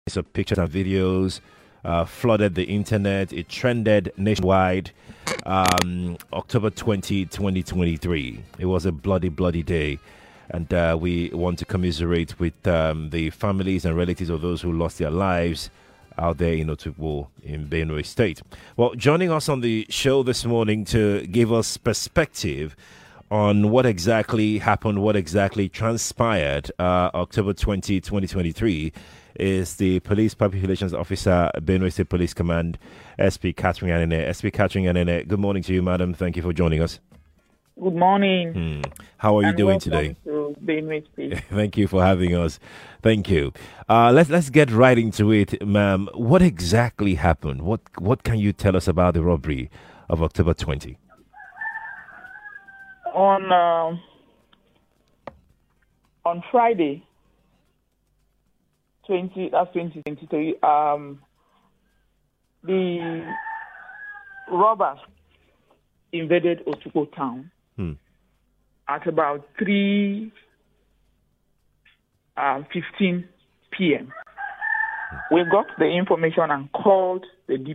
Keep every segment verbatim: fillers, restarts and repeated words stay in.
Of pictures and videos uh, flooded the internet. It trended nationwide. Um, October twentieth, twenty twenty-three. It was a bloody, bloody day. And uh, we want to commiserate with um, the families and relatives of those who lost their lives out there in Otukwo in Benue State. Well, joining us on the show this morning to give us perspective on what exactly happened, what exactly transpired uh, October twentieth, twenty twenty-three is the Police Public Relations Officer, Benue State Police Command, S P Catherine Anene. S P Catherine Anene, good morning to you, madam. Thank you for joining us. Good morning. Hmm. How are you and doing today? To Benue State. Thank you for having us. Thank you. Uh, let's let's get right into it, ma'am. What exactly happened? What what can you tell us about the robbery of October twentieth? On uh, on Friday, twenty that's twenty twenty-three. Um, the robbers invaded Otukpo town Hmm. at about three uh, fifteen p.m. We got the information and called the D P.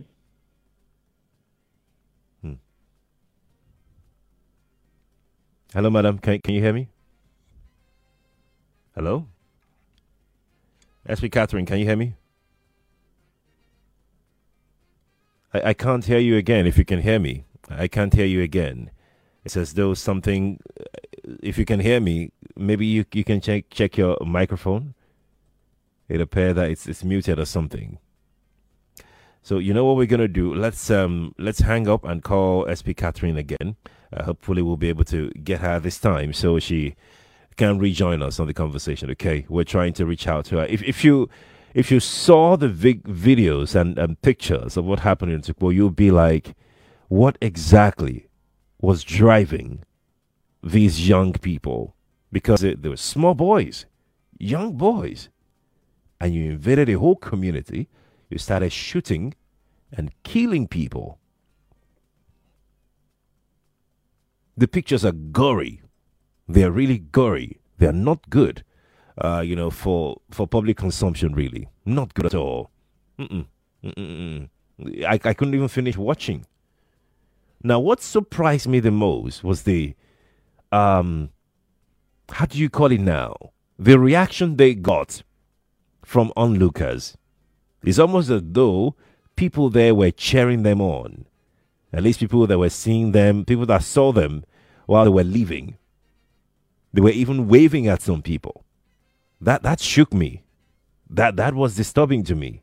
Hmm. Hello, madam. Can can you hear me? Hello? S P Catherine, can you hear me? I, I can't hear you again. If you can hear me, I can't hear you again. It's as though something. If you can hear me, maybe you you can check check your microphone. It appears that it's it's muted or something. So you know what we're gonna do? Let's um let's hang up and call S P Catherine again. Uh, hopefully we'll be able to get her this time so she can rejoin us on the conversation. Okay, we're trying to reach out to her. If if you if you saw the vi- videos and, and pictures of what happened in Otukpo, you'll be like, what exactly was driving these young people? Because it, they were small boys, young boys, and you invaded a whole community. You started shooting and killing people. The pictures are gory. They're really gory. They're not good, uh, you know, for, for public consumption, really. Not good at all. Mm-mm. Mm-mm. I, I couldn't even finish watching. Now, what surprised me the most was the, um, how do you call it now? The reaction they got from onlookers. It's almost as though people there were cheering them on. At least people that were seeing them, people that saw them while they were leaving. They were even waving at some people. That that shook me. That that was disturbing to me.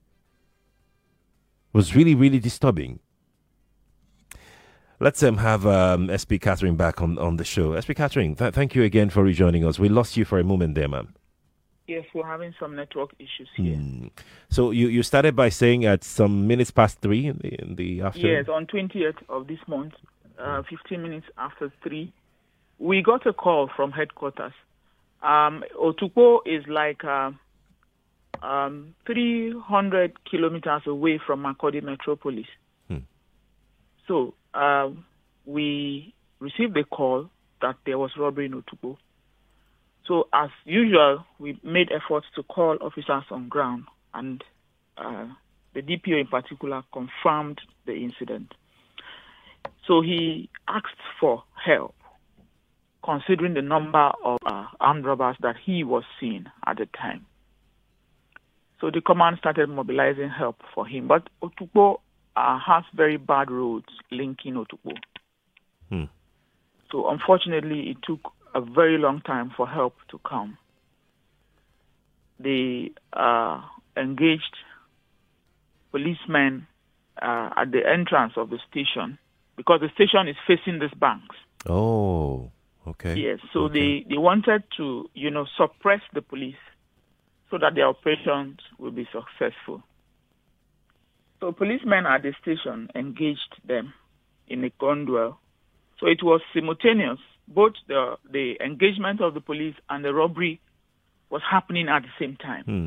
It was really, really disturbing. Let's um, have um, S P Catherine back on, on the show. S P Catherine, th- thank you again for rejoining us. We lost you for a moment there, ma'am. Yes, we're having some network issues here. Hmm. So you, you started by saying at some minutes past three in the, in the afternoon? Yes, on twentieth of this month, uh, fifteen minutes after three, we got a call from headquarters. Um, Otukpo is like uh, um, three hundred kilometers away from Makurdi Metropolis. Hmm. So uh, we received a call that there was robbery in Otukpo. So as usual, we made efforts to call officers on ground, and uh, the D P O in particular confirmed the incident. So he asked for help, considering the number of uh, armed robbers that he was seeing at the time. So the command started mobilizing help for him. But Otukpo uh, has very bad roads linking Otukpo. Hmm. So unfortunately, it took a very long time for help to come. They uh, engaged policemen uh, at the entrance of the station because the station is facing these banks. Oh, okay. Yes, so okay. they, they wanted to, you know, suppress the police so that their operations will be successful. So policemen at the station engaged them in a gun duel. So it was simultaneous. Both the the engagement of the police and the robbery was happening at the same time. Hmm.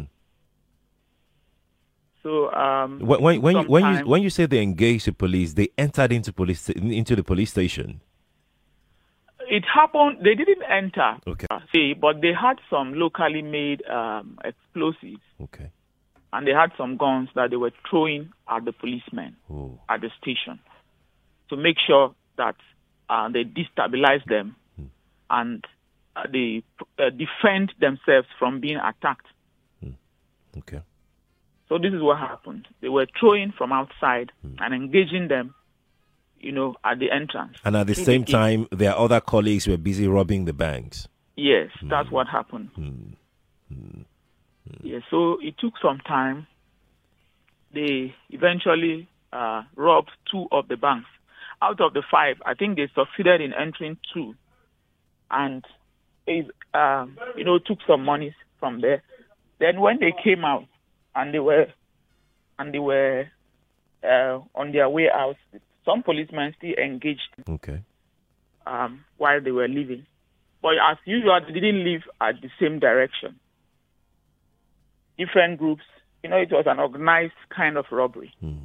So um, when when when you, when you time, when you say they engaged the police, they entered into police into the police station. it happened. They didn't enter, Okay. uh, see, but they had some locally made um, explosives. Okay. and they had some guns that they were throwing at the policemen Ooh. at the station to make sure that uh, they destabilize them hmm. and uh, they uh, defend themselves from being attacked. Hmm. Okay. So this is what happened. They were throwing from outside hmm. and engaging them, you know, at the entrance. And at the same the time, their other colleagues were busy robbing the banks. Yes, hmm. that's what happened. Hmm. Hmm. Yeah, so it took some time. They eventually uh, robbed two of the banks. Out of the five, I think they succeeded in entering two, and it, uh, you know, took some monies from there. Then when they came out, and they were, and they were uh, on their way out, some policemen still engaged. Okay. Um, while they were leaving, but as usual, they didn't leave at the same direction. Different groups, you know, it was an organized kind of robbery. Hmm.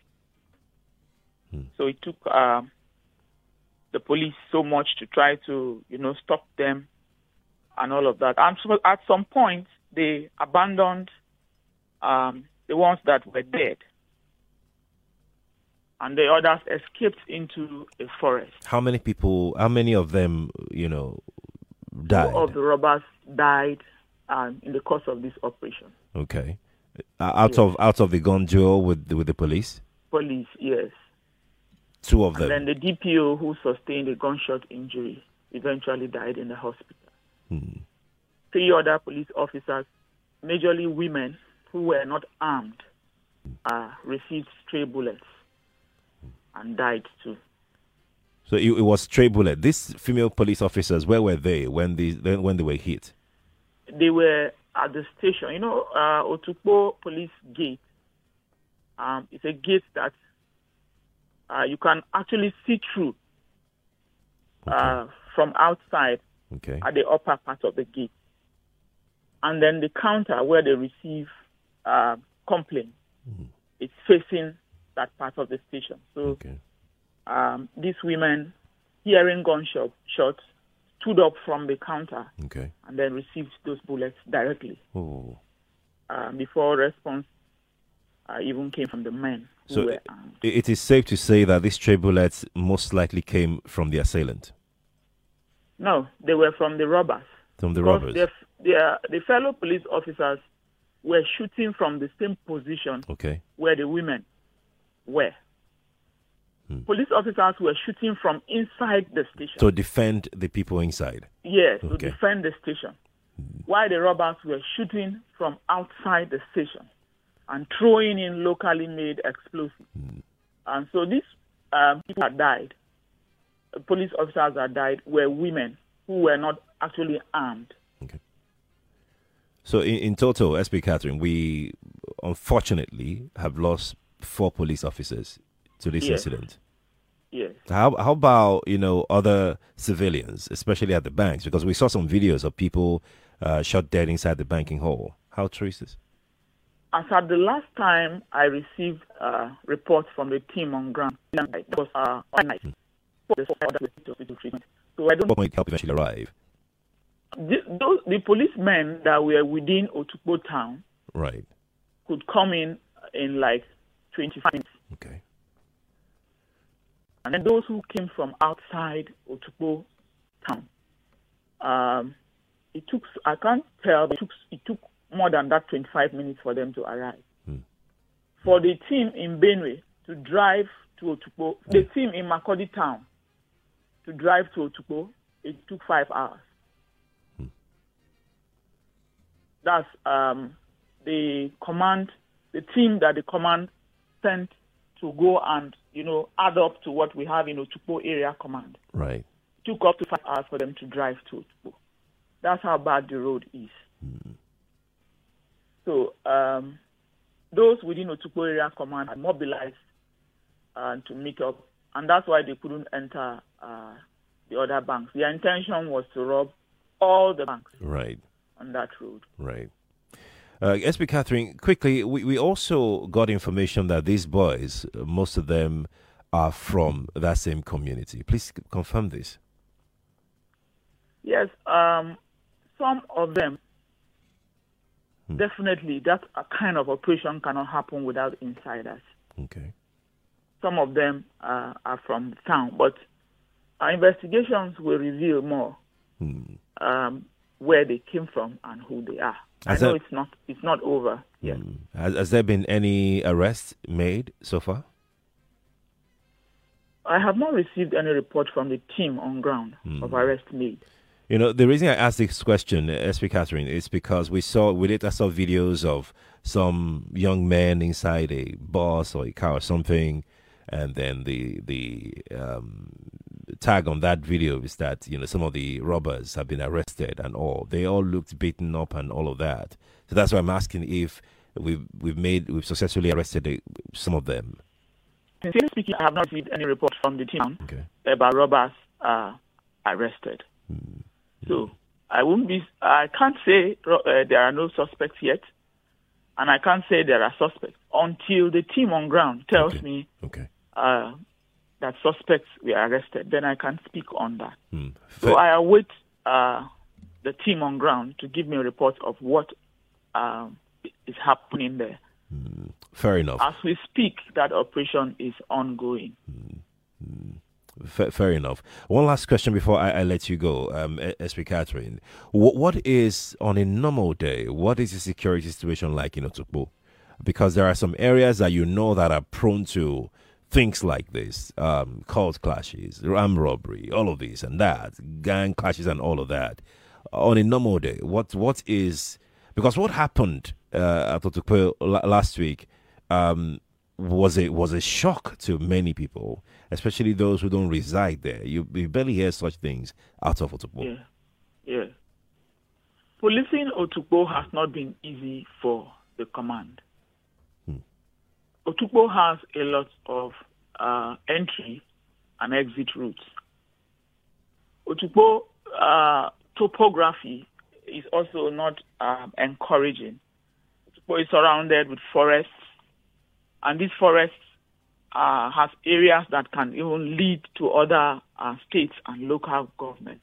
Hmm. So it took uh, the police so much to try to, you know, stop them and all of that. And so at some point, they abandoned um, the ones that were dead, and the others escaped into a forest. How many people, how many of them, you know, died? Two of the robbers died um, in the course of this operation. Okay. Uh, out yes. of out of the gun duel with with the police? Police, yes. Two of and them. Then the D P O who sustained a gunshot injury eventually died in the hospital. Hmm. Three other police officers, majorly women who were not armed, uh, received stray bullets and died too. So it, it was stray bullet. These female police officers, where were they when they when they were hit? They were at the station. You know, uh, Otukpo Police Gate. Um, it's a gate that uh, you can actually see through uh, okay. from outside okay. at the upper part of the gate. And then the counter where they receive uh, complaints, mm-hmm. it's facing that part of the station. So okay. um, these women, hearing gunshot shots, stood up from the counter okay. and then received those bullets directly. Oh. Uh, before response uh, even came from the men who so were armed. It is safe to say that these stray bullets most likely came from the assailant? No, they were from the robbers. From the robbers? Their, their, the fellow police officers were shooting from the same position okay. where the women were. Hmm. Police officers were shooting from inside the station. To defend the people inside? Yes, okay. to defend the station. Hmm. While the robbers were shooting from outside the station and throwing in locally made explosives. Hmm. And so these um, people that died, police officers that died, were women who were not actually armed. Okay. So in, in total, S P Catherine, we unfortunately have lost four police officers to this yes. incident. Yes. How how about, you know, other civilians, especially at the banks? Because we saw some videos of people uh, shot dead inside the banking hall. How true is this? As at the last time I received uh, reports from the team on ground, it was uh, one night. Hmm. So I don't. What might help eventually arrive? The, those, the policemen that were within Otukpo town, right, could come in in like twenty-five minutes. Okay. And then those who came from outside Otukpo town, um, it took, I can't tell, but it took, it took more than that twenty-five minutes for them to arrive. Hmm. For the team in Benue to drive to Otukpo, hmm. the team in Makurdi town to drive to Otukpo, it took five hours. Hmm. That's um, the command, the team that the command sent to go and, you know, add up to what we have in Otukpo area command. Right. It took up to five hours for them to drive to Otukpo. That's how bad the road is. Mm. So um, those within Otukpo area command are mobilized uh, to meet up, and that's why they couldn't enter uh, the other banks. Their intention was to rob all the banks right. on that road. Right. Uh, S P Catherine, quickly, we, we also got information that these boys, uh, most of them are from that same community. Please confirm this. Yes, um, some of them definitely that kind of operation cannot happen without insiders. Okay. Some of them uh, are from town, but our investigations will reveal more Hmm. um, where they came from and who they are. Has I know that- it's not it's not over yet. Hmm. Has, has there been any arrests made so far? I have not received any report from the team on ground of arrest made. You know, the reason I asked this question, S P Catherine, is because we saw, we later saw videos of some young men inside a bus or a car or something, and then the the um, tag on that video is that, you know, some of the robbers have been arrested and all. They all looked beaten up and all of that. So that's why I'm asking if we've we've made we've successfully arrested uh, some of them. Sincerely speaking, I have not received any report from the team Okay. about robbers uh, arrested. Mm. So I wouldn't be. I can't say uh, there are no suspects yet, and I can't say there are suspects until the team on ground tells Okay. me Okay. uh, that suspects were arrested. Then I can speak on that. Mm. So I await uh, the team on ground to give me a report of what um, is happening there. Fair enough. As we speak, that operation is ongoing. F- fair enough. One last question before I, I let you go, um, S P Catherine. What, what is, on a normal day, what is the security situation like in Otukpo? Because there are some areas that you know that are prone to things like this, um, cult clashes, armed robbery, all of this and that, gang clashes and all of that. On a normal day, what what is... Because what happened uh, at Otukpo la- last week um, was a was a shock to many people, especially those who don't reside there. You, you barely hear such things out of Otukpo. Yeah, yeah. Policing Otukpo has not been easy for the command. Hmm. Otukpo has a lot of uh, entry and exit routes. Otukpo uh, topography is also not um, encouraging. Otukpo is surrounded with forests, and these forests uh, has areas that can even lead to other uh, states and local governments.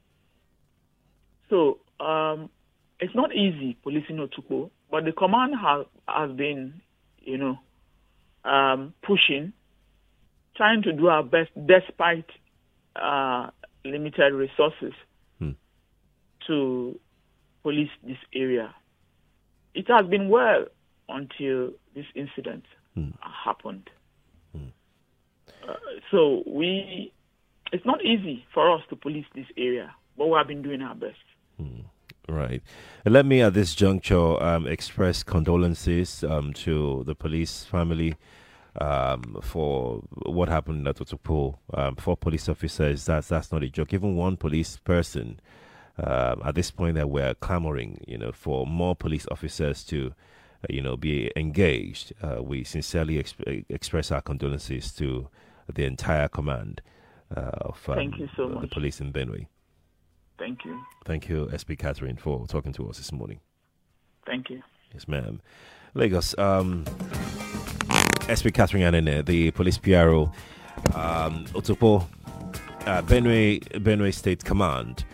So um, it's not easy policing Otukpo, but the command has has been, you know, um, pushing, trying to do our best despite uh, limited resources Hmm. to police this area. It has been well until this incident Hmm. happened. Uh, so we, it's not easy for us to police this area, but we have been doing our best. Right. Let me at this juncture um, express condolences um, to the police family um, for what happened at Otukpo. Um, four police officers, that's, that's not a joke. Even one police person, um, at this point that we're clamoring, you know, for more police officers to, uh, you know, be engaged. Uh, we sincerely exp- express our condolences to the entire command uh, of um, Thank you so the much. police in Benue. Thank you. Thank you, S P Catherine, for talking to us this morning. Thank you. Yes, ma'am. Lagos, um, S P Catherine Anene, the police P R O, um, Otukpo, uh, Benue, Benue State Command.